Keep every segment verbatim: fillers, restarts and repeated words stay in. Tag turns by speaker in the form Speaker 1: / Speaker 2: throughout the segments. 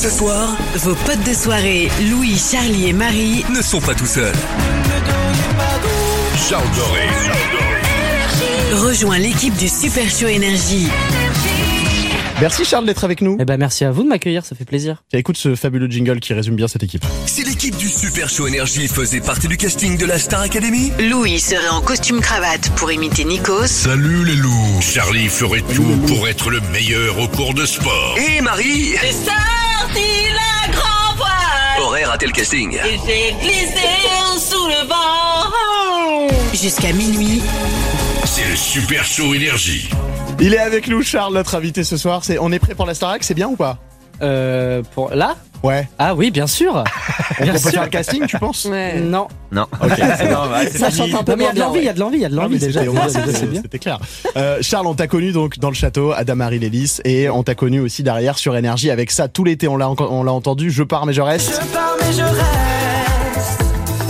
Speaker 1: Ce soir,
Speaker 2: vos potes de soirée, Louis, Charlie et Marie,
Speaker 1: ne sont pas tout seuls. Charles Doré.
Speaker 2: Rejoins l'équipe du Super Show Énergie.
Speaker 3: Merci Charles d'être avec nous.
Speaker 4: Eh ben merci à vous de m'accueillir, ça fait plaisir.
Speaker 3: Tiens, écoute ce fabuleux jingle qui résume bien cette équipe.
Speaker 1: Si l'équipe du Super Show Énergie faisait partie du casting de la Star Academy,
Speaker 2: Louis serait en costume cravate pour imiter Nikos.
Speaker 5: Salut les loups. Charlie ferait tout pour être le meilleur au cours de sport.
Speaker 1: et Marie
Speaker 6: J'ai sorti la grand voile
Speaker 1: aurait raté le casting.
Speaker 6: et j'ai glissé sous le vent.
Speaker 2: Jusqu'à minuit,
Speaker 5: C'est le Super Show Énergie.
Speaker 3: Il est avec nous Charles, notre invité ce soir. C'est, on est prêt pour la Starac, c'est bien ou pas?
Speaker 4: Euh, pour là
Speaker 3: Ouais.
Speaker 4: Ah oui, bien sûr.
Speaker 3: On
Speaker 4: Bien
Speaker 3: peut
Speaker 4: sûr.
Speaker 3: faire le casting, tu penses?
Speaker 7: Ouais.
Speaker 4: Non.
Speaker 8: Non.
Speaker 3: Ok.
Speaker 7: Ça chante un peu
Speaker 4: Non, mais il y a
Speaker 7: moins
Speaker 4: de
Speaker 7: bien.
Speaker 4: l'envie, il y a de l'envie, il y a de
Speaker 3: Ah
Speaker 4: l'envie
Speaker 3: oui,
Speaker 4: déjà.
Speaker 3: c'était, au moins,
Speaker 4: déjà,
Speaker 3: c'était-
Speaker 4: c'est bien.
Speaker 3: c'était clair. Euh, Charles, on t'a connu donc dans le château à Damary-les-Lys et on t'a connu aussi derrière sur Énergie avec ça tout l'été. On l'a, enco- on l'a entendu. Je pars mais je reste.
Speaker 6: Je pars mais je reste.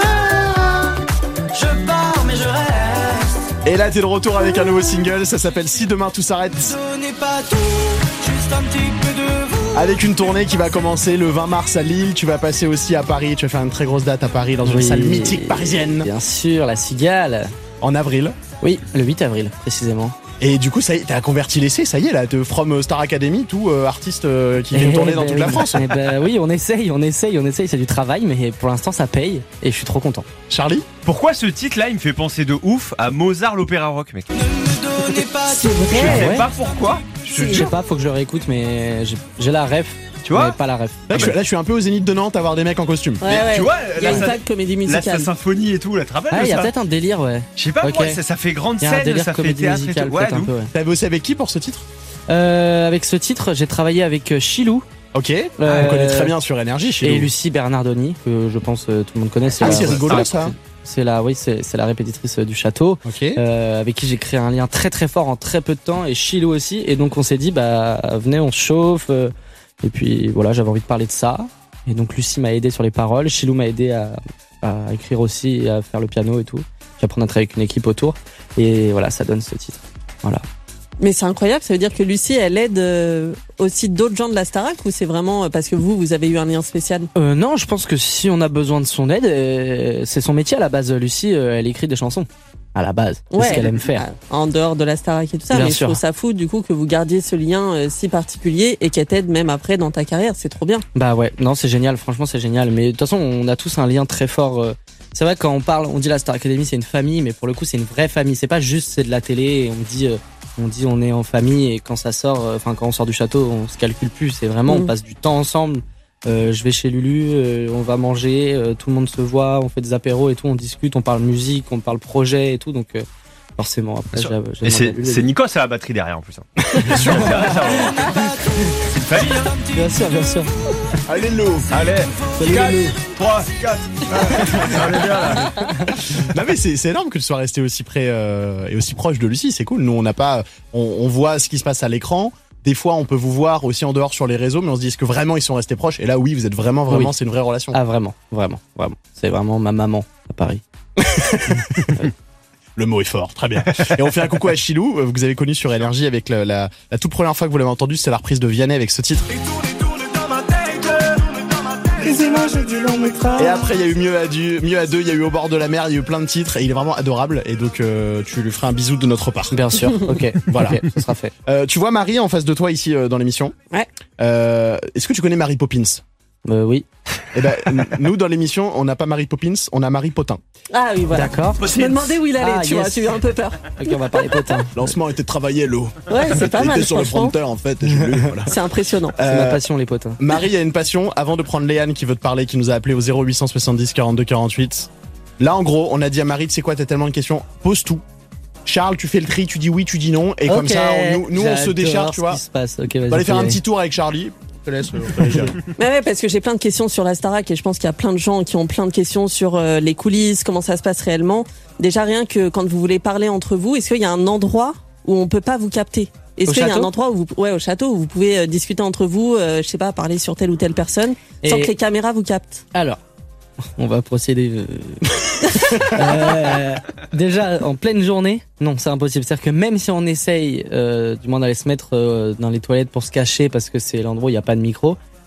Speaker 6: Ah, je pars mais je reste.
Speaker 3: Et là, t'es de retour avec un nouveau single. Ça s'appelle Si demain tout s'arrête.
Speaker 6: Ce n'est pas tout, juste un petit peu de vous.
Speaker 3: Avec une tournée qui va commencer le vingt mars à Lille. Tu vas passer aussi à Paris. Tu vas faire une très grosse date à Paris dans une
Speaker 4: Oui,
Speaker 3: salle mythique parisienne
Speaker 4: Bien sûr, la Cigale.
Speaker 3: en avril.
Speaker 4: Oui, le huit avril, précisément.
Speaker 3: Et du coup, ça y est, t'as converti l'essai, ça y est là, de From Star Academy, tout euh, artiste euh, qui vient
Speaker 4: Eh
Speaker 3: tourner dans
Speaker 4: ben
Speaker 3: toute la
Speaker 4: oui.
Speaker 3: France.
Speaker 4: Eh ben oui, on essaye, on essaye, on essaye. C'est du travail, mais pour l'instant, ça paye. Et je suis trop content.
Speaker 3: Charlie,
Speaker 8: Pourquoi ce titre-là, il me fait penser de ouf à Mozart l'opéra rock, mec?
Speaker 6: Ne me donnez pas
Speaker 4: C'est
Speaker 6: tout.
Speaker 8: Je
Speaker 4: vrai,
Speaker 8: sais
Speaker 4: ouais.
Speaker 8: pas pourquoi. Je te
Speaker 4: Je sais
Speaker 8: jure.
Speaker 4: pas, faut que je le réécoute, mais j'ai, j'ai la ref.
Speaker 8: Tu vois
Speaker 4: mais pas la ref.
Speaker 3: là, je, suis- là je suis un peu au Zénith de Nantes à voir des mecs en costume.
Speaker 7: Ouais,
Speaker 8: Mais
Speaker 7: ouais.
Speaker 8: tu vois,
Speaker 7: Il y a
Speaker 8: là,
Speaker 7: une
Speaker 8: ça-
Speaker 7: vague comédie
Speaker 8: Là, sa
Speaker 7: musicale.
Speaker 8: symphonie et tout, là, tu te rappelles
Speaker 4: Ah,
Speaker 8: de
Speaker 4: il y a
Speaker 8: ça?
Speaker 4: peut-être un délire, ouais.
Speaker 8: Je sais pas
Speaker 4: Ok.
Speaker 8: moi, ça, ça fait grande
Speaker 4: Il y a un
Speaker 8: scène,
Speaker 4: délire
Speaker 8: ça fait
Speaker 4: comédie
Speaker 8: théâtre et
Speaker 4: musicale,
Speaker 8: tout. Ouais,
Speaker 4: peut-être un
Speaker 8: d'où
Speaker 4: peu, ouais.
Speaker 3: T'as bossé avec qui pour ce titre?
Speaker 4: Euh, avec ce titre, j'ai travaillé avec euh, Chilou
Speaker 3: Ok,
Speaker 4: Euh,
Speaker 3: on connaît très bien sur Énergie chez
Speaker 4: et
Speaker 3: nous.
Speaker 4: Lucie Bernardoni, que je pense euh, tout le monde connaît.
Speaker 3: Ah,
Speaker 4: la-
Speaker 3: c'est rigolo,
Speaker 4: la-
Speaker 3: ça.
Speaker 4: C'est la, oui, c'est, c'est la répétitrice euh, du château,
Speaker 3: Ok.
Speaker 4: euh, avec qui j'ai créé un lien très très fort en très peu de temps, et Chilou aussi. Et donc on s'est dit, bah venez, on se chauffe. euh, et puis voilà, j'avais envie de parler de ça. Et donc Lucie m'a aidé sur les paroles, Chilou m'a aidé à, à écrire aussi, et à faire le piano et tout. Puis après on a travaillé avec une équipe autour, et voilà, ça donne ce titre. Voilà.
Speaker 7: Mais c'est incroyable, ça veut dire que Lucie, elle aide euh, aussi d'autres gens de la Starac ou c'est vraiment euh, parce que vous, vous avez eu un lien spécial?
Speaker 4: Euh, non, je pense que si on a besoin de son aide, euh, c'est son métier à la base. Lucie, euh, elle écrit des chansons. À la base, c'est ce qu'elle aime faire.
Speaker 7: En dehors de la Starac et tout ça,
Speaker 4: Bien
Speaker 7: mais
Speaker 4: sûr.
Speaker 7: je trouve ça fou du coup que vous gardiez ce lien euh, si particulier et qu'elle t'aide même après dans ta carrière, c'est trop bien.
Speaker 4: Bah ouais, non, c'est génial, franchement, c'est génial. Mais de toute façon, on a tous un lien très fort. euh, C'est vrai, quand on parle, on dit la Star Academy, c'est une famille, mais pour le coup, c'est une vraie famille. C'est pas juste c'est de la télé et on dit, euh, on dit on est en famille et quand ça sort, euh, enfin quand on sort du château, on se calcule plus. C'est vraiment,
Speaker 7: Mhm.
Speaker 4: on passe du temps ensemble. Euh, je vais chez Lulu, euh, on va manger, euh, tout le monde se voit, on fait des apéros et tout, on discute, on parle musique, on parle projet et tout. Donc euh, forcément, après,
Speaker 8: Bien sûr.
Speaker 4: j'ai, j'ai
Speaker 8: Et
Speaker 4: demandé
Speaker 8: c'est,
Speaker 4: à Lulu.
Speaker 8: c'est Nikos à la batterie derrière en plus. Hein. Bien sûr. C'est une famille. Hein.
Speaker 4: Bien sûr, bien sûr.
Speaker 3: Allez le loup.
Speaker 8: Allez, quatre, trois, quatre. On est bien là.
Speaker 3: Non mais c'est, c'est énorme que tu sois resté aussi près euh, et aussi proche de Lucie, c'est cool. Nous on n'a pas, on, on voit ce qui se passe à l'écran. Des fois on peut vous voir aussi en dehors sur les réseaux, mais on se dit est-ce que vraiment ils sont restés proches? Et là oui, vous êtes vraiment vraiment,
Speaker 4: Oui.
Speaker 3: c'est une vraie relation.
Speaker 4: Ah vraiment, vraiment, vraiment. C'est vraiment ma maman à Paris.
Speaker 3: Le mot est fort, très bien. Et on fait un coucou à Chilou, euh, que vous avez connu sur Énergie avec la, la, la toute première fois que vous l'avez entendu, c'est la reprise de Vianney avec ce titre. Et après il y a eu mieux à, du, mieux à deux, il y a eu Au bord de la mer, il y a eu plein de titres et il est vraiment adorable. Et donc euh, tu lui feras un bisou de notre part.
Speaker 4: Bien sûr, ok,
Speaker 3: Voilà.
Speaker 4: ok, ça sera fait.
Speaker 3: Euh, tu vois Marie en face de toi ici euh, dans l'émission.
Speaker 7: Ouais.
Speaker 3: Euh, est-ce que tu connais Mary Poppins?
Speaker 4: Euh, oui.
Speaker 3: Eh ben n- nous dans l'émission on n'a pas Mary Poppins, on a Mary Potin.
Speaker 7: Ah oui, voilà.
Speaker 4: D'accord.
Speaker 7: Je me demandais où il allait,
Speaker 4: Ah,
Speaker 7: tu
Speaker 4: yes.
Speaker 7: vois, j'ai eu un peu peur.
Speaker 4: Ok, on va parler potin.
Speaker 3: Lancement était travaillé l'eau.
Speaker 7: Ouais, c'est pas
Speaker 3: Il
Speaker 7: mal,
Speaker 3: était sur le
Speaker 7: franchement.
Speaker 3: prompteur en fait. Et j'ai lu, voilà.
Speaker 7: C'est impressionnant.
Speaker 4: C'est
Speaker 3: Euh,
Speaker 4: ma passion, les potins.
Speaker 3: Marie a une passion. Avant de prendre Léane qui veut te parler, qui nous a appelé au zéro huit cent soixante-dix quarante-deux quarante-huit. Là, en gros, on a dit à Marie, tu sais quoi, t'as tellement de questions, pose tout. Charles, tu fais le tri, tu dis oui, tu dis non, et comme
Speaker 4: Ok.
Speaker 3: ça, on- nous, nous on se
Speaker 4: J'adore
Speaker 3: décharge, tu
Speaker 4: ce
Speaker 3: vois.
Speaker 4: qui se passe. Ok,
Speaker 3: On
Speaker 4: vas-y.
Speaker 3: va aller faire
Speaker 4: faut y
Speaker 3: un
Speaker 4: aller.
Speaker 3: petit tour avec Charlie. Je te laisse. euh, on peut aller gérer.
Speaker 7: Mais ouais, parce que j'ai plein de questions sur la Starac et je pense qu'il y a plein de gens qui ont plein de questions sur euh, les coulisses, comment ça se passe réellement. Déjà rien que quand vous voulez parler entre vous, est-ce qu'il y a un endroit où on peut pas vous capter? Est-ce
Speaker 4: Au
Speaker 7: qu'il y a un
Speaker 4: château
Speaker 7: endroit où vous, ouais, au château où vous pouvez euh, discuter entre vous, euh, je sais pas, parler sur telle ou telle personne, sans
Speaker 4: Et-
Speaker 7: que les caméras vous captent?
Speaker 4: Alors, on va procéder. euh, euh, déjà, en pleine journée, non, c'est impossible. C'est-à-dire que même si on essaye, euh, du moins d'aller se mettre euh, dans les toilettes pour se cacher parce que c'est l'endroit où il n'y a pas de micro,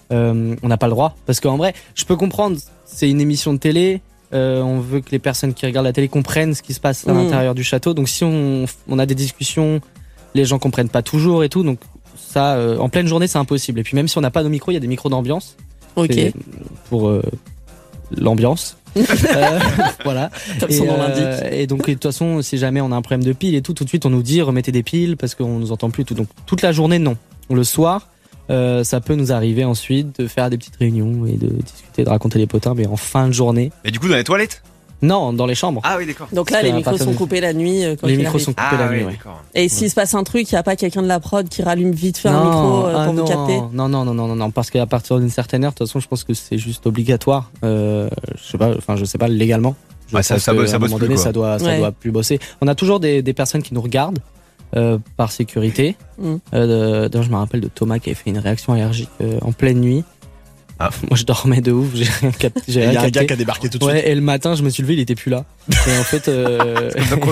Speaker 4: euh, on n'a pas le droit. Parce qu'en vrai, je peux comprendre, c'est une émission de télé. Euh, on veut que les personnes qui regardent la télé comprennent ce qui se passe à
Speaker 7: Mmh.
Speaker 4: l'intérieur du château. Donc si on, on a des discussions, les gens comprennent pas toujours et tout. Donc ça, euh, en pleine journée, c'est impossible. Et puis même si on n'a pas nos micros, il y a des micros d'ambiance.
Speaker 7: Ok.
Speaker 4: C'est pour euh, l'ambiance. euh, voilà.
Speaker 7: Comme
Speaker 4: Et,
Speaker 7: son nom
Speaker 4: euh,
Speaker 7: l'indique.
Speaker 4: et donc de toute façon, si jamais on a un problème de piles et tout, tout de suite on nous dit remettez des piles parce qu'on nous entend plus et tout. Donc toute la journée non. Le soir, euh, ça peut nous arriver ensuite de faire des petites réunions et de discuter, de raconter les potins, mais en fin de journée.
Speaker 8: Et du coup, dans les toilettes?
Speaker 4: Non, dans les chambres.
Speaker 8: Ah oui, d'accord.
Speaker 7: Donc là,
Speaker 4: Parce
Speaker 7: les
Speaker 4: qu'à
Speaker 7: micros
Speaker 4: partir
Speaker 7: sont
Speaker 4: de-
Speaker 7: coupés la nuit. euh, Quand
Speaker 4: les
Speaker 7: il
Speaker 4: micros
Speaker 7: arrive.
Speaker 4: sont coupés
Speaker 8: Ah
Speaker 4: la
Speaker 8: oui,
Speaker 4: nuit. Ouais.
Speaker 8: d'accord.
Speaker 7: Et s'il se passe un truc, il n'y a pas quelqu'un de la prod qui rallume vite fait un
Speaker 4: Non,
Speaker 7: micro euh,
Speaker 4: ah
Speaker 7: pour vous
Speaker 4: non,
Speaker 7: capter.
Speaker 4: non, non, non, non, non, non, parce qu'à partir d'une certaine heure, de toute façon, je pense que c'est juste obligatoire. Euh, je sais pas, enfin, je sais pas légalement. Je
Speaker 8: Ouais, ça-
Speaker 4: pense
Speaker 8: ça
Speaker 4: que,
Speaker 8: bosse- ça
Speaker 4: à un
Speaker 8: bosse
Speaker 4: moment
Speaker 8: plus,
Speaker 4: donné,
Speaker 8: quoi.
Speaker 4: ça doit, ça
Speaker 7: Ouais.
Speaker 4: doit plus bosser. On a toujours des, des personnes qui nous regardent euh, par sécurité.
Speaker 7: Mm.
Speaker 4: Euh, de- D'ailleurs, je me rappelle de Thomas qui avait fait une réaction allergique euh, en pleine nuit.
Speaker 8: Ah.
Speaker 4: Moi, je dormais de ouf, j'ai rien capté. J'ai
Speaker 3: Il
Speaker 4: rien
Speaker 3: y a un
Speaker 4: capté.
Speaker 3: gars qui a débarqué tout de suite.
Speaker 4: Ouais, et le matin, je me suis levé, il était plus là. Et en fait, euh,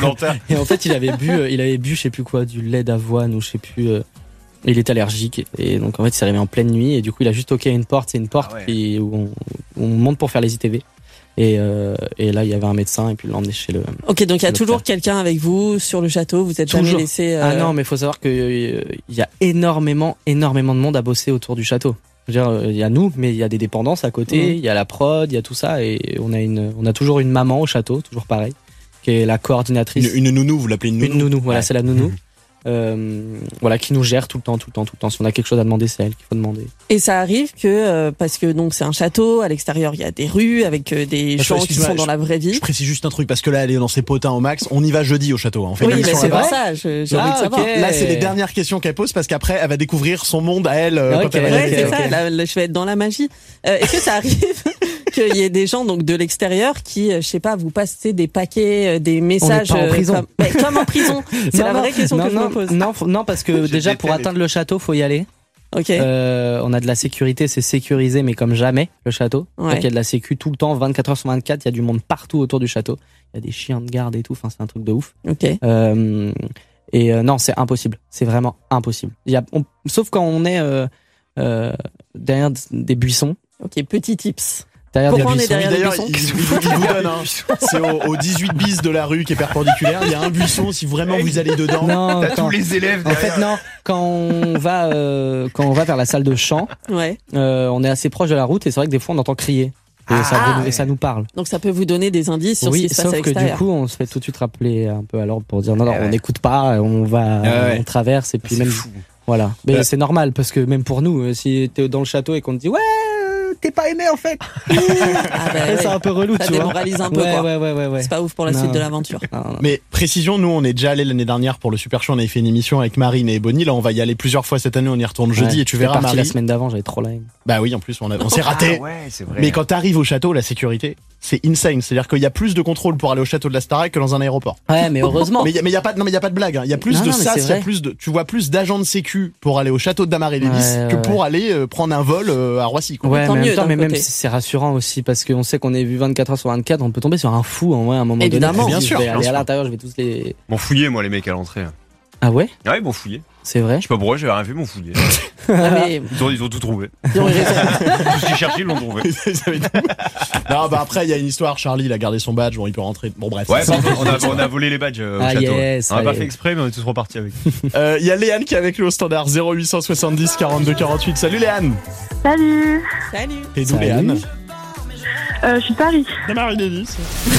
Speaker 4: et en fait, il avait bu, euh, il avait bu, je sais plus quoi, du lait d'avoine ou je sais plus. euh, il est allergique et donc en fait, il s'est réveillé en pleine nuit et du coup, il a juste toqué à une porte. C'est une porte
Speaker 8: Ah ouais.
Speaker 4: qui- où, on, où on monte pour faire les I T V. Et, euh, et là, il y avait un médecin et puis il l'a emmené chez le.
Speaker 7: Ok, donc il y a
Speaker 4: Le
Speaker 7: toujours
Speaker 4: faire.
Speaker 7: quelqu'un avec vous sur le château. Vous êtes jamais
Speaker 4: Toujours.
Speaker 7: laissé. euh,
Speaker 4: Ah non, mais il faut savoir que euh, il y a énormément, énormément de monde à bosser autour du château. Je veux dire, euh, il y a nous, mais il y a des dépendances à côté, il
Speaker 7: Mhm.
Speaker 4: y a la prod, il y a tout ça, et on a une, on a toujours une maman au château, toujours pareil, qui est la coordinatrice.
Speaker 3: Une, une nounou, vous l'appelez une nounou.
Speaker 4: Une nounou, voilà,
Speaker 3: Ouais.
Speaker 4: c'est la nounou. Euh, voilà, qui nous gère tout le temps, tout le temps, tout le temps. Si on a quelque chose à demander, c'est elle qu'il faut demander.
Speaker 7: Et ça arrive que euh, parce que donc c'est un château, à l'extérieur il y a des rues avec euh, des
Speaker 3: Parce que,
Speaker 7: gens qui
Speaker 3: excuse-moi,
Speaker 7: sont dans
Speaker 3: je-
Speaker 7: la vraie vie.
Speaker 3: Je précise juste un truc parce que là, elle est dans ses potins au max. On y va jeudi au château. hein. On fait
Speaker 7: Oui,
Speaker 3: une
Speaker 7: mais
Speaker 3: émission
Speaker 7: c'est
Speaker 3: là-bas.
Speaker 7: pour ça. je- J'ai
Speaker 4: Ah,
Speaker 7: envie de savoir.
Speaker 4: ok.
Speaker 3: Là, c'est les dernières questions qu'elle pose parce qu'après, elle va découvrir son monde à elle. euh,
Speaker 4: Ah,
Speaker 3: quand
Speaker 4: ok,
Speaker 3: elle va y
Speaker 7: Ouais,
Speaker 3: aller.
Speaker 7: c'est
Speaker 4: ok,
Speaker 7: ça.
Speaker 4: ok.
Speaker 7: Là, là, je vais être dans la magie. Euh, Est-ce que ça arrive qu'il y ait des gens donc de l'extérieur qui, euh, je sais pas, vous passez des paquets, euh, des messages
Speaker 4: pas en
Speaker 7: euh,
Speaker 4: prison.
Speaker 7: comme, mais comme en prison. C'est
Speaker 4: Non,
Speaker 7: la
Speaker 4: non,
Speaker 7: vraie question
Speaker 4: non,
Speaker 7: que je
Speaker 4: non,
Speaker 7: me pose.
Speaker 4: Non, faut- non, parce que
Speaker 8: J'ai
Speaker 4: déjà
Speaker 8: des
Speaker 4: pour
Speaker 8: télés.
Speaker 4: atteindre le château, faut y aller.
Speaker 7: Ok.
Speaker 4: Euh, on a de la sécurité, c'est sécurisé, mais comme jamais, le château.
Speaker 7: Ouais.
Speaker 4: Donc il y a de la sécu tout le temps, vingt-quatre heures sur vingt-quatre, il y a du monde partout autour du château. Il y a des chiens de garde et tout, enfin c'est un truc de ouf.
Speaker 7: Ok.
Speaker 4: Euh, et euh, non, c'est impossible. C'est vraiment impossible. Il y a, on- sauf quand on est euh, euh, derrière des buissons.
Speaker 7: Ok. Petit tips.
Speaker 4: Derrière
Speaker 7: Pourquoi on
Speaker 4: des
Speaker 7: est
Speaker 4: buissons.
Speaker 7: derrière des
Speaker 3: D'ailleurs,
Speaker 7: buissons
Speaker 3: il, il vous, il vous donne. Hein. C'est au, au dix-huit bis de la rue qui est perpendiculaire. Il y a un buisson. Si vraiment vous allez dedans.
Speaker 4: Non,
Speaker 8: T'as
Speaker 4: quand-
Speaker 8: tous les élèves
Speaker 4: en
Speaker 8: derrière.
Speaker 4: fait non. Quand on va, euh, quand on va vers la salle de chant,
Speaker 7: Ouais.
Speaker 4: euh, on est assez proche de la route et c'est vrai que des fois on entend crier. Et,
Speaker 8: Ah,
Speaker 4: ça,
Speaker 7: ouais.
Speaker 4: et ça nous parle.
Speaker 7: Donc ça peut vous donner des indices sur ce
Speaker 4: Oui,
Speaker 7: qui se passe à
Speaker 4: sauf que du
Speaker 7: l'extérieur.
Speaker 4: coup, on se fait tout de suite rappeler un peu à l'ordre pour dire non, non,
Speaker 8: Ah
Speaker 4: on
Speaker 8: ouais.
Speaker 4: n'écoute pas, on va,
Speaker 3: Ah ouais.
Speaker 4: on traverse et puis
Speaker 8: C'est
Speaker 4: même,
Speaker 8: fou.
Speaker 4: voilà. Mais
Speaker 3: Ouais.
Speaker 4: c'est normal parce que même pour nous, euh, si t'es dans le château et qu'on te dit ouais, euh, t'es pas aimé en fait,
Speaker 7: Ah bah ouais.
Speaker 4: c'est un peu relou,
Speaker 7: Ça
Speaker 4: tu vois.
Speaker 7: démoralise un peu,
Speaker 4: Ouais,
Speaker 7: quoi.
Speaker 4: ouais, ouais, ouais, ouais.
Speaker 7: C'est pas ouf pour la
Speaker 4: Non.
Speaker 7: suite de l'aventure.
Speaker 4: Non, non.
Speaker 3: Mais précision, nous on est déjà allé l'année dernière pour le Super Show, on avait fait une émission avec Marine et Bonnie, là on va y aller plusieurs fois cette année, on y retourne jeudi
Speaker 4: Ouais,
Speaker 3: et tu
Speaker 4: j'étais
Speaker 3: verras
Speaker 4: parti
Speaker 3: Marie.
Speaker 4: la semaine d'avant, j'avais trop la haine.
Speaker 3: Bah oui, en plus on, a- on s'est raté.
Speaker 8: Ah ouais, c'est vrai.
Speaker 3: Mais quand t'arrives au château, la sécurité, c'est insane. C'est-à-dire qu'il y a plus de contrôle pour aller au château de la Starac que dans un aéroport.
Speaker 4: Ouais, mais heureusement.
Speaker 3: Mais il y, a- mais il y a pas de, non mais il y a pas de blague. hein. Il y a plus
Speaker 4: Non,
Speaker 3: de
Speaker 4: non, mais
Speaker 3: ça,
Speaker 4: c'est
Speaker 3: il y a
Speaker 4: vrai.
Speaker 3: plus de, tu vois plus d'agents de sécu pour aller au château de Damaré-Lévis
Speaker 4: Ouais,
Speaker 3: que
Speaker 4: ouais,
Speaker 3: pour aller euh, prendre un vol euh, à Roissy. Quoi.
Speaker 4: Ouais,
Speaker 7: tant
Speaker 4: mais en
Speaker 7: mieux,
Speaker 4: même temps,
Speaker 7: d'un
Speaker 4: mais même
Speaker 7: côté.
Speaker 4: si c'est rassurant aussi parce qu'on sait qu'on est vu vingt-quatre heures sur vingt-quatre, on peut tomber sur un fou en vrai à un moment
Speaker 7: Évidemment.
Speaker 4: donné.
Speaker 3: Bien
Speaker 4: Je
Speaker 3: sûr,
Speaker 4: vais
Speaker 3: bien
Speaker 4: aller à
Speaker 3: sûr.
Speaker 4: l'intérieur, je vais tous les.
Speaker 8: M'ont fouillé, moi, les mecs à l'entrée.
Speaker 4: Ah ouais,
Speaker 8: Ah, ils m'ont fouillé.
Speaker 4: c'est vrai.
Speaker 8: Je sais pas pourquoi, j'avais rien fait, ils m'ont fouillé.
Speaker 7: Ah, mais
Speaker 8: Ils ont, ils ont tout trouvé.
Speaker 7: ils ont eu raison.
Speaker 8: Tout ce qu'ils cherchaient, ils l'ont trouvé.
Speaker 3: Ils avaient tout. non, bah après il y a une histoire. Charlie, il a gardé son badge. Bon, il peut rentrer. Bon, bref.
Speaker 8: Ouais, par contre, on a, on a volé les badges euh, au
Speaker 4: Ah,
Speaker 8: château.
Speaker 4: yes,
Speaker 8: on a pas
Speaker 4: allez.
Speaker 8: fait exprès, mais on est tous repartis avec.
Speaker 3: Euh, Il y a Léane qui est avec nous au standard zéro huit cent soixante-dix quarante-deux quarante-huit. Salut Léane.
Speaker 9: Salut,
Speaker 7: Salut.
Speaker 3: Et d'où
Speaker 4: Salut.
Speaker 3: Léane?
Speaker 9: euh, je suis de Paris.
Speaker 3: Damaré-Lévis.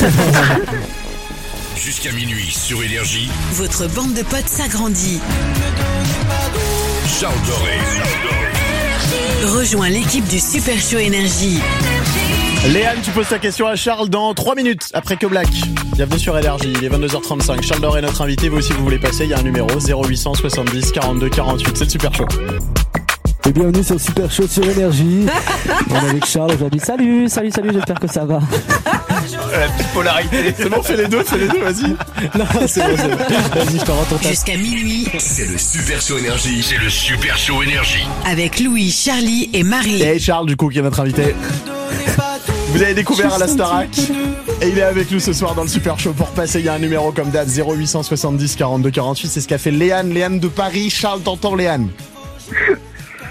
Speaker 5: Jusqu'à minuit sur Énergie,
Speaker 2: Votre bande de potes s'agrandit.
Speaker 5: Charles Doré.
Speaker 2: Rejoins l'équipe du Super Show Énergie.
Speaker 3: Léane, tu poses ta question à Charles dans trois minutes après que Black. Bienvenue sur Énergie, il est vingt-deux heures trente-cinq. Charles Doré est notre invité. Vous aussi, vous voulez passer, il y a un numéro zéro huit cent soixante-dix quarante-deux quarante-huit. C'est le Super Show.
Speaker 10: Et bienvenue sur le Super Show sur Énergie. On est avec Charles aujourd'hui. Salut, salut, salut, j'espère que ça va.
Speaker 8: La petite polarité.
Speaker 3: C'est bon, fais les deux, fais les deux, vas-y.
Speaker 10: Non, c'est bon, c'est bon. Vas-y, je te rends ton tas.
Speaker 2: Jusqu'à minuit,
Speaker 5: C'est le Super Show Énergie. C'est le Super Show Énergie.
Speaker 2: avec Louis, Charlie et Marie.
Speaker 3: Et Charles, du coup, qui est notre invité. Vous avez découvert à la Starac. Et il est avec nous ce soir dans le Super Show pour passer. Il y a un numéro comme date zéro huit cent soixante-dix quarante-deux quarante-huit. C'est ce qu'a fait Léane. Léane de Paris. Charles, t'entends Léane?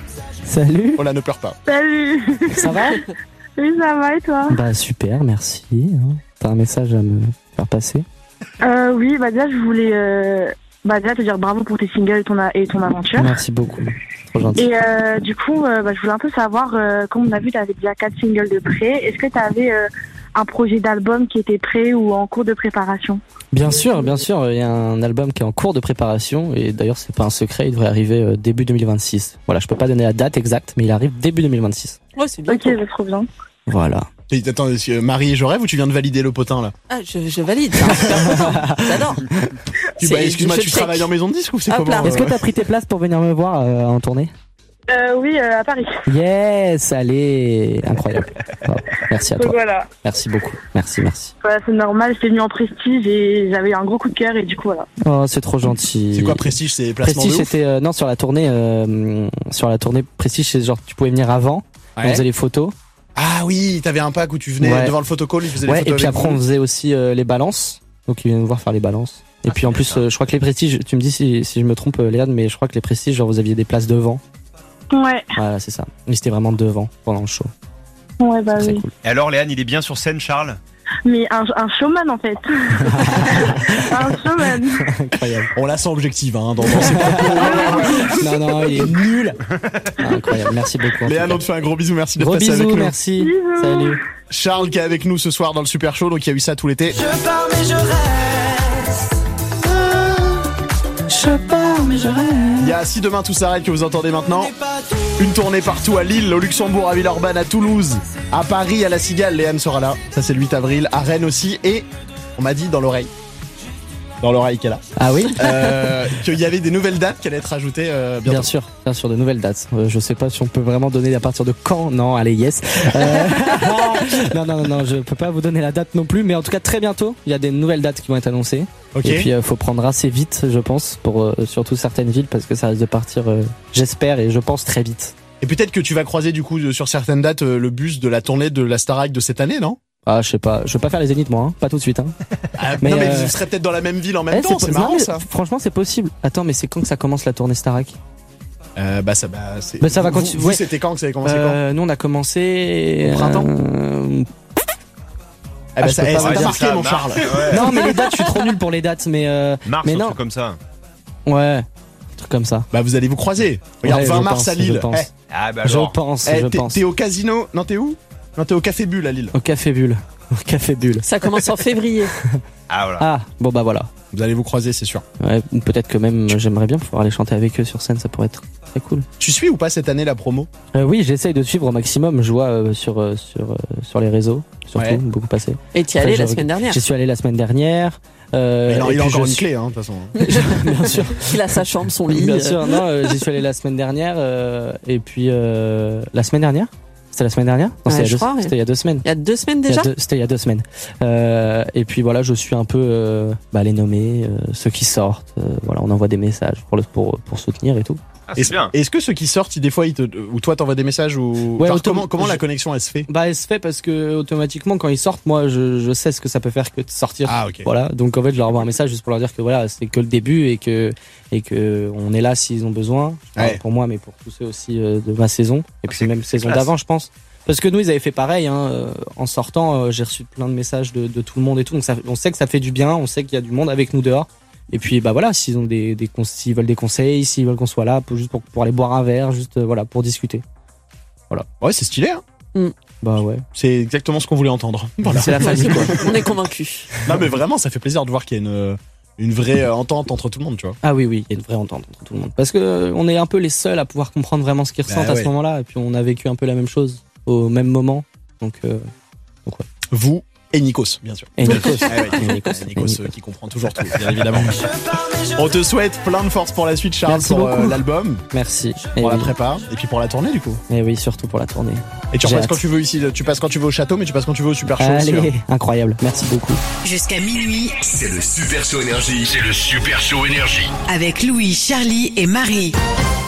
Speaker 4: Salut.
Speaker 3: Oh là, ne pleure pas.
Speaker 9: Salut.
Speaker 4: Ça va?
Speaker 9: Oui, ça va et toi?
Speaker 4: Bah super, merci. hein. T'as un message à me faire passer?
Speaker 9: euh, Oui, bah déjà, je voulais euh, bah, déjà te dire bravo pour tes singles et ton, a- et ton aventure.
Speaker 4: Merci beaucoup. Trop gentil.
Speaker 9: Et euh, du coup, euh, bah, je voulais un peu savoir, euh, comme on a vu, tu avais déjà quatre singles de prêt. Est-ce que tu avais euh, un projet d'album qui était prêt ou en cours de préparation?
Speaker 4: Bien sûr, bien sûr, il y a un album qui est en cours de préparation et d'ailleurs c'est pas un secret, il devrait arriver euh, début deux mille vingt-six. Voilà, je peux pas donner la date exacte, mais il arrive début deux mille vingt-six.
Speaker 7: Ouais, c'est bien.
Speaker 9: Ok, c'est trop bien.
Speaker 4: Voilà.
Speaker 3: Et attends, est-ce que Marie, je rêve ou tu viens de valider le potin là?
Speaker 7: Ah, je, je valide. C'est un super content. J'adore.
Speaker 3: Tu,
Speaker 7: C'est-
Speaker 3: bah, excuse-moi,
Speaker 7: je
Speaker 3: tu
Speaker 7: check.
Speaker 3: travailles en maison de disque ou c'est
Speaker 7: Hop
Speaker 3: comment
Speaker 7: là.
Speaker 4: Est-ce que
Speaker 3: euh,
Speaker 4: t'as pris tes places pour venir me voir euh, en tournée?
Speaker 9: Euh, oui, euh, à Paris.
Speaker 4: Yes, allez, incroyable. Oh, merci à
Speaker 9: Donc
Speaker 4: toi.
Speaker 9: voilà.
Speaker 4: Merci beaucoup. Merci, merci.
Speaker 9: Voilà, c'est normal, j'étais venue en prestige et j'avais un gros coup de cœur et du coup, voilà.
Speaker 4: Oh, c'est trop gentil.
Speaker 3: C'est quoi Prestige? C'est placement
Speaker 4: Prestige,
Speaker 3: de ouf
Speaker 4: c'était euh, non sur la tournée, euh, sur la tournée Prestige, c'est genre tu pouvais venir avant,
Speaker 3: Ouais.
Speaker 4: on faisait les photos.
Speaker 3: Ah oui, t'avais un pack où tu venais
Speaker 4: Ouais.
Speaker 3: devant le photocall, ils faisaient
Speaker 4: Ouais,
Speaker 3: les photos
Speaker 4: et puis
Speaker 3: avec
Speaker 4: après on
Speaker 3: vous.
Speaker 4: faisait aussi euh, les balances. Donc ils viennent nous voir faire les balances. Et puis en plus, euh, je crois que les Prestiges, tu me dis si, si je me trompe, euh, Léane, mais je crois que les Prestiges, genre vous aviez des places devant.
Speaker 9: Ouais,
Speaker 4: Voilà, c'est ça. Mais c'était vraiment devant pendant le show.
Speaker 9: ouais, bah
Speaker 4: Très
Speaker 9: oui.
Speaker 4: cool.
Speaker 8: Et alors, Léane, il est bien sur scène, Charles?
Speaker 9: Mais un, un showman en fait. Un showman.
Speaker 4: Incroyable.
Speaker 3: On la sent objective, hein, dans, dans ses propos.
Speaker 4: Non, non, il est nul. Ah, incroyable. Merci beaucoup. en
Speaker 3: Léane,
Speaker 4: tout
Speaker 3: on te fait un gros bisou, merci
Speaker 4: cas.
Speaker 3: d'être
Speaker 4: Gros
Speaker 3: passé avec
Speaker 4: bisous,
Speaker 3: nous.
Speaker 4: merci.
Speaker 9: Bisous.
Speaker 4: Salut.
Speaker 3: Charles qui est avec nous ce soir dans le Super Show, donc il y a eu ça tout l'été.
Speaker 6: Je pars mais je reste. Je pars mais je reste.
Speaker 3: Il y a Si demain tout s'arrête que vous entendez maintenant. Une tournée partout à Lille, au Luxembourg, à Villeurbanne, à Toulouse, à Paris, à La Cigale. Léane sera là. Ça, c'est le huit avril. À Rennes aussi. Et on m'a dit dans l'oreille. Dans l'oreille qu'elle a.
Speaker 4: Ah oui?
Speaker 3: Euh, qu'il y avait des nouvelles dates qui allaient être ajoutées euh, bientôt.
Speaker 4: Bien sûr, bien sûr, de nouvelles dates. Euh, je sais pas si on peut vraiment donner à partir de quand. Non, allez, yes. Euh, non, non, non, non, je peux pas vous donner la date non plus, mais en tout cas très bientôt, il y a des nouvelles dates qui vont être annoncées.
Speaker 3: Ok.
Speaker 4: Et puis euh, faut prendre assez vite, je pense, pour euh, surtout certaines villes, parce que ça risque de partir, euh, j'espère et je pense très vite.
Speaker 3: Et peut-être que tu vas croiser du coup de- sur certaines dates euh, le bus de la tournée de la Starac de cette année, non?
Speaker 4: Ah, je sais pas, je veux pas faire les zéniths moi, hein, pas tout de suite. Hein.
Speaker 3: Ah,
Speaker 4: Mais,
Speaker 3: non mais
Speaker 4: euh,
Speaker 3: vous serez peut-être dans la même ville en même
Speaker 4: Eh,
Speaker 3: temps, c'est
Speaker 4: po-
Speaker 3: marrant
Speaker 4: non, mais
Speaker 3: ça.
Speaker 4: Franchement, c'est possible. Attends, mais c'est quand que ça commence la tournée Starac?
Speaker 3: Euh, bah ça, bah, c'est.
Speaker 4: Bah, ça va
Speaker 3: vous-
Speaker 4: continuer.
Speaker 3: Vous,
Speaker 4: Ouais.
Speaker 3: c'était quand que ça avait commencé
Speaker 4: euh, Nous, on a commencé
Speaker 3: Au printemps
Speaker 4: euh,
Speaker 3: quand Eh
Speaker 4: ah,
Speaker 3: bah,
Speaker 4: je
Speaker 3: ça,
Speaker 4: peux
Speaker 3: eh,
Speaker 4: pas
Speaker 3: ça
Speaker 4: vous
Speaker 3: t'a
Speaker 4: dire
Speaker 3: marqué
Speaker 8: ça,
Speaker 3: mon
Speaker 8: Mars.
Speaker 3: Charles.
Speaker 8: Ouais.
Speaker 4: Non, mais les dates, je suis trop nul pour les dates, mais euh,
Speaker 8: Mars,
Speaker 4: mais
Speaker 8: un
Speaker 4: non.
Speaker 8: truc comme ça.
Speaker 4: Ouais, un truc comme ça.
Speaker 3: Bah vous allez vous croiser. Regarde,
Speaker 4: Ouais,
Speaker 3: vingt
Speaker 4: je
Speaker 3: mars
Speaker 4: pense,
Speaker 3: à Lille.
Speaker 4: je pense.
Speaker 3: Eh,
Speaker 8: Ah, bah
Speaker 4: Je
Speaker 8: alors.
Speaker 4: pense,
Speaker 3: eh,
Speaker 4: je
Speaker 3: t'es,
Speaker 4: pense.
Speaker 3: t'es au casino. Non, t'es où? Non, t'es au Café Bulle à Lille.
Speaker 4: Au Café Bulle. Au Café Bulle.
Speaker 7: Ça commence en février.
Speaker 8: Ah, voilà.
Speaker 4: Ah, bon bah voilà.
Speaker 3: Vous allez vous croiser, c'est sûr.
Speaker 4: Ouais, ou peut-être que même euh, j'aimerais bien pouvoir aller chanter avec eux sur scène, ça pourrait être très cool.
Speaker 3: Tu suis ou pas cette année la promo?
Speaker 4: Euh, oui, j'essaye de suivre au maximum. Je vois euh, sur euh, sur euh, sur les réseaux, surtout
Speaker 3: Ouais.
Speaker 4: beaucoup passer.
Speaker 7: Et tu y
Speaker 4: Enfin,
Speaker 7: allais la
Speaker 4: j'ai-
Speaker 7: semaine dernière.
Speaker 4: J'y suis allé la semaine dernière. Euh,
Speaker 3: il a,
Speaker 4: et
Speaker 3: il a
Speaker 4: puis
Speaker 3: encore
Speaker 4: je
Speaker 3: une
Speaker 4: suis-
Speaker 3: clé, hein, de toute façon.
Speaker 4: Bien sûr.
Speaker 7: Il a sa chambre, son lit.
Speaker 4: Bien
Speaker 7: euh,
Speaker 4: sûr, non, euh, j'y suis allé la semaine dernière euh, et puis euh, la semaine dernière. C'était la semaine dernière Non,
Speaker 7: Ouais,
Speaker 4: c'était il y a
Speaker 7: je
Speaker 4: deux-
Speaker 7: crois, ouais.
Speaker 4: c'était il y a deux semaines.
Speaker 7: Il y a deux semaines
Speaker 4: Il y a
Speaker 7: déjà.
Speaker 4: deux- C'était il y a deux semaines. Euh, et puis voilà, je suis un peu euh, bah, les nommés, euh, ceux qui sortent. euh, voilà, on envoie des messages pour le, pour pour soutenir et tout.
Speaker 8: Ah, c'est
Speaker 3: Est-ce,
Speaker 8: bien.
Speaker 3: est-ce que ceux qui sortent, des fois, ils te, ou toi t'envoies des messages ou
Speaker 4: Ouais,
Speaker 3: Genre,
Speaker 4: autom-
Speaker 3: comment comment la
Speaker 4: je-
Speaker 3: connexion elle se fait?
Speaker 4: Bah, elle se fait parce que automatiquement quand ils sortent, moi, je, je sais ce que ça peut faire que de sortir.
Speaker 3: Ah ok.
Speaker 4: Voilà, donc en fait, je leur envoie un message juste pour leur dire que voilà, c'est que le début et que et que on est là s'ils ont besoin. Enfin,
Speaker 3: Ouais.
Speaker 4: pour moi, mais pour tous ceux aussi euh, de ma saison et
Speaker 8: Ah,
Speaker 4: puis
Speaker 8: c'est-
Speaker 4: même
Speaker 8: c'est
Speaker 4: saison
Speaker 8: classe.
Speaker 4: d'avant, je pense. Parce que nous, ils avaient fait pareil. Hein, euh, en sortant, euh, j'ai reçu plein de messages de, de tout le monde et tout. Donc ça, on sait que ça fait du bien. On sait qu'il y a du monde avec nous dehors. Et puis bah voilà, s'ils ont des, des cons- s'ils veulent des conseils, s'ils veulent qu'on soit là, pour, juste pour, pour aller boire un verre, juste euh, voilà, pour discuter.
Speaker 3: Ouais, c'est stylé. Hein.
Speaker 4: Bah ouais.
Speaker 3: C'est exactement ce qu'on voulait entendre. Voilà.
Speaker 4: C'est la famille. quoi.
Speaker 7: On est convaincus.
Speaker 3: Non mais vraiment, ça fait plaisir de voir qu'il y a une une vraie euh, entente entre tout le monde, tu vois.
Speaker 4: Ah oui, oui, il y a une vraie entente entre tout le monde. Parce que euh, on est un peu les seuls à pouvoir comprendre vraiment ce qu'ils
Speaker 3: Bah
Speaker 4: ressentent à
Speaker 3: ouais.
Speaker 4: ce moment-là. Et puis on a vécu un peu la même chose au même moment. Donc, euh,
Speaker 3: Vous et Nikos, bien sûr.
Speaker 4: et Nikos.
Speaker 3: Ah ouais,
Speaker 4: Et Nikos.
Speaker 3: Nikos,
Speaker 4: Et
Speaker 3: euh,
Speaker 4: Nikos.
Speaker 3: qui comprend toujours tout, bien évidemment. On te souhaite plein de force pour la suite, Charles,
Speaker 4: Merci
Speaker 3: pour euh,
Speaker 4: beaucoup.
Speaker 3: l'album,
Speaker 4: Merci. Et
Speaker 3: pour la
Speaker 4: oui.
Speaker 3: prépa, et puis pour la tournée du coup.
Speaker 4: Et oui, surtout pour la tournée.
Speaker 3: Et tu
Speaker 4: J'ai
Speaker 3: repasses
Speaker 4: hâte.
Speaker 3: quand tu veux ici, tu passes quand tu veux au château, mais tu passes quand tu veux au Super Show aussi, hein.
Speaker 4: Allez, incroyable. Merci beaucoup.
Speaker 2: Jusqu'à minuit,
Speaker 1: C'est le Super Show Énergie.
Speaker 5: C'est le Super Show Énergie.
Speaker 2: avec Louis, Charlie et Marie.